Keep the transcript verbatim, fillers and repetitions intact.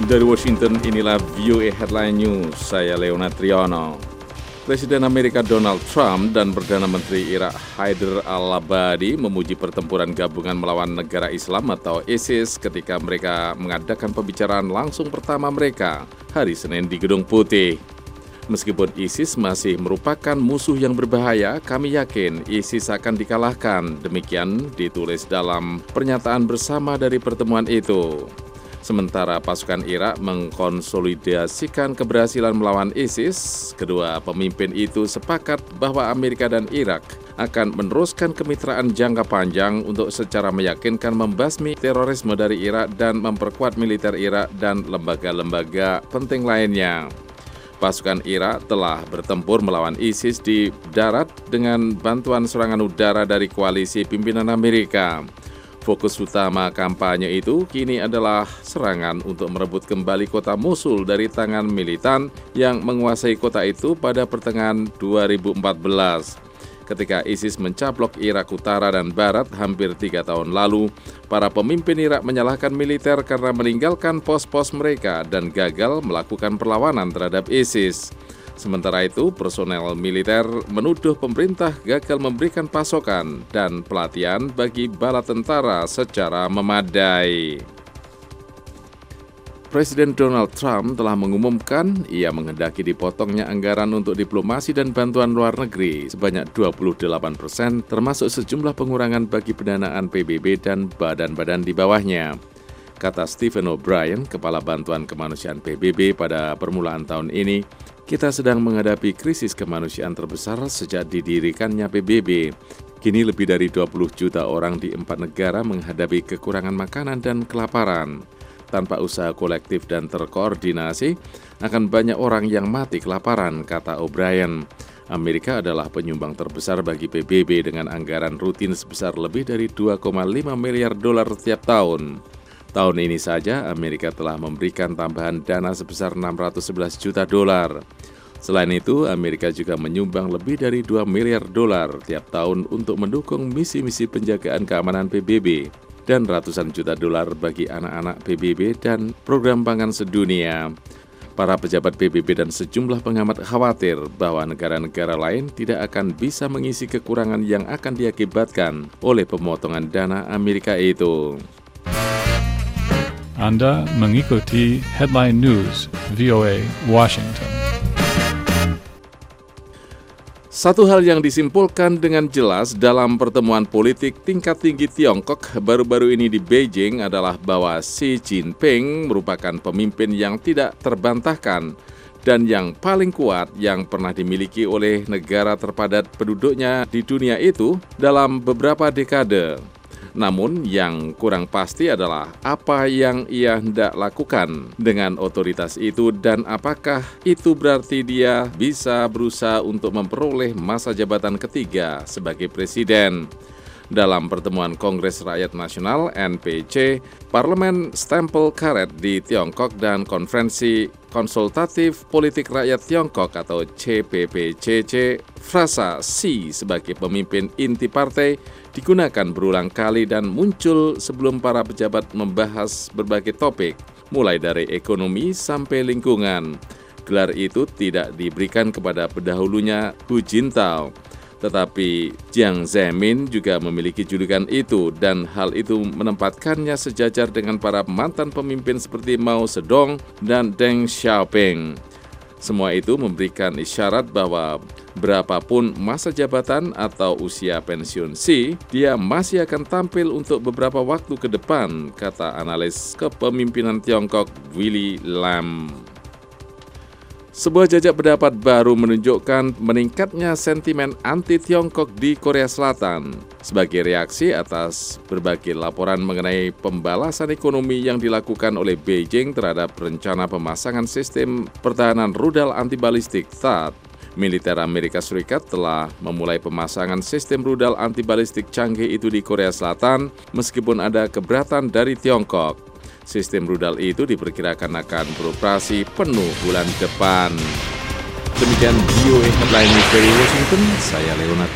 Dari Washington, inilah V O A Headline News. Saya Leonard Triono. Presiden Amerika Donald Trump dan Perdana Menteri Irak Haider al-Abadi memuji pertempuran gabungan melawan negara Islam atau ISIS ketika mereka mengadakan pembicaraan langsung pertama mereka hari Senin di Gedung Putih. Meskipun ISIS masih merupakan musuh yang berbahaya, kami yakin ISIS akan dikalahkan. Demikian ditulis dalam pernyataan bersama dari pertemuan itu. Sementara pasukan Irak mengkonsolidasikan keberhasilan melawan ISIS, kedua pemimpin itu sepakat bahwa Amerika dan Irak akan meneruskan kemitraan jangka panjang untuk secara meyakinkan membasmi terorisme dari Irak dan memperkuat militer Irak dan lembaga-lembaga penting lainnya. Pasukan Irak telah bertempur melawan ISIS di darat dengan bantuan serangan udara dari koalisi pimpinan Amerika. Fokus utama kampanye itu kini adalah serangan untuk merebut kembali kota Mosul dari tangan militan yang menguasai kota itu pada pertengahan dua ribu empat belas. Ketika ISIS mencaplok Irak Utara dan Barat hampir tiga tahun lalu, para pemimpin Irak menyalahkan militer karena meninggalkan pos-pos mereka dan gagal melakukan perlawanan terhadap ISIS. Sementara itu, personel militer menuduh pemerintah gagal memberikan pasokan dan pelatihan bagi bala tentara secara memadai. Presiden Donald Trump telah mengumumkan ia menghendaki dipotongnya anggaran untuk diplomasi dan bantuan luar negeri sebanyak dua puluh delapan persen, termasuk sejumlah pengurangan bagi pendanaan P B B dan badan-badan di bawahnya. Kata Stephen O'Brien, Kepala Bantuan Kemanusiaan P B B pada permulaan tahun ini, kita sedang menghadapi krisis kemanusiaan terbesar sejak didirikannya P B B. Kini lebih dari dua puluh juta orang di empat negara menghadapi kekurangan makanan dan kelaparan. Tanpa usaha kolektif dan terkoordinasi, akan banyak orang yang mati kelaparan, kata O'Brien. Amerika adalah penyumbang terbesar bagi P B B dengan anggaran rutin sebesar lebih dari dua koma lima miliar dolar setiap tahun. Tahun ini saja, Amerika telah memberikan tambahan dana sebesar enam ratus sebelas juta dolar. Selain itu, Amerika juga menyumbang lebih dari dua miliar dolar tiap tahun untuk mendukung misi-misi penjagaan keamanan P B B dan ratusan juta dolar bagi anak-anak P B B dan program pangan sedunia. Para pejabat P B B dan sejumlah pengamat khawatir bahwa negara-negara lain tidak akan bisa mengisi kekurangan yang akan diakibatkan oleh pemotongan dana Amerika itu. Anda mengikuti Headline News V O A Washington. Satu hal yang disimpulkan dengan jelas dalam pertemuan politik tingkat tinggi Tiongkok baru-baru ini di Beijing adalah bahwa Xi Jinping merupakan pemimpin yang tidak terbantahkan dan yang paling kuat yang pernah dimiliki oleh negara terpadat penduduknya di dunia itu dalam beberapa dekade. Namun yang kurang pasti adalah apa yang ia hendak lakukan dengan otoritas itu dan apakah itu berarti dia bisa berusaha untuk memperoleh masa jabatan ketiga sebagai presiden. Dalam pertemuan Kongres Rakyat Nasional N P C, Parlemen Stempel Karet di Tiongkok dan Konferensi Konsultatif Politik Rakyat Tiongkok atau C P P C C, frasa Xi sebagai pemimpin inti partai digunakan berulang kali dan muncul sebelum para pejabat membahas berbagai topik, mulai dari ekonomi sampai lingkungan. Gelar itu tidak diberikan kepada pendahulunya Hu Jintao. Tetapi Jiang Zemin juga memiliki julukan itu dan hal itu menempatkannya sejajar dengan para mantan pemimpin seperti Mao Zedong dan Deng Xiaoping. Semua itu memberikan isyarat bahwa berapapun masa jabatan atau usia pensiun Xi, dia masih akan tampil untuk beberapa waktu ke depan, kata analis kepemimpinan Tiongkok Willy Lam. Sebuah jajak pendapat baru menunjukkan meningkatnya sentimen anti-Tiongkok di Korea Selatan sebagai reaksi atas berbagai laporan mengenai pembalasan ekonomi yang dilakukan oleh Beijing terhadap rencana pemasangan sistem pertahanan rudal antibalistik T A A D. Militer Amerika Serikat telah memulai pemasangan sistem rudal antibalistik canggih itu di Korea Selatan meskipun ada keberatan dari Tiongkok. Sistem rudal itu diperkirakan akan beroperasi penuh bulan depan. Demikian V O A Headline News dari Washington, saya Leonard